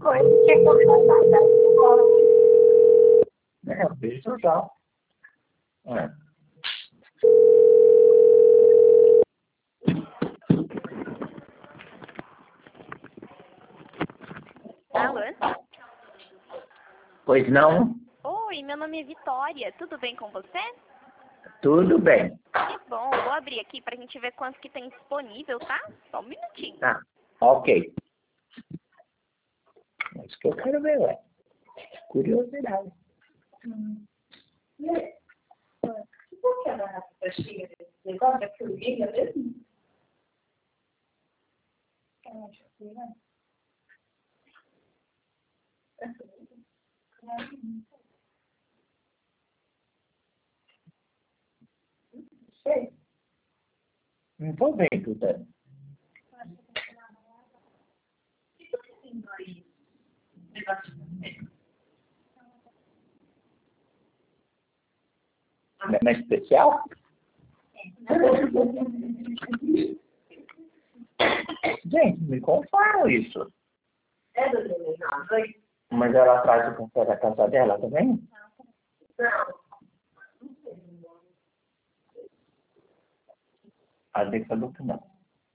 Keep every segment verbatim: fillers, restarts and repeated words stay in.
coisa que é contratada. É, beijo já. É. Alô? Pois não? Oi, meu nome é Vitória. Tudo bem com você? Tudo bem. Que bom. Vou abrir aqui pra gente ver quantos que tem disponível, tá? Só um minutinho. Tá, ok. É isso que eu quero ver, ué. Curiosidade. Hum. E aí? Por que a garrafa tá cheia desse negócio? É formiga mesmo? É, acho que é. É formiga? Não sei. Não tô vendo, Dani. O que você tem aí? Negócio de Não é especial? Gente, me contaram isso. É do delegado aí? Mas ela traz o café da casa dela também? Não. A Deca falou que não.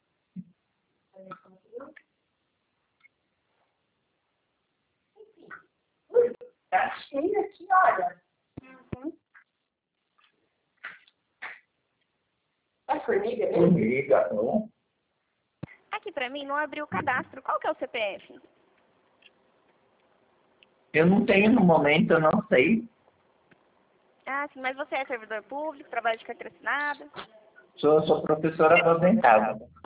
Tá cheio aqui, olha. Uhum. É formiga mesmo? Formiga, não? Aqui pra mim não abriu o cadastro. Qual que é o C P F? Eu não tenho no momento, eu não sei. Ah, sim, mas você é servidor público, trabalha de carteira assinada? Sou, sou professora aposentada.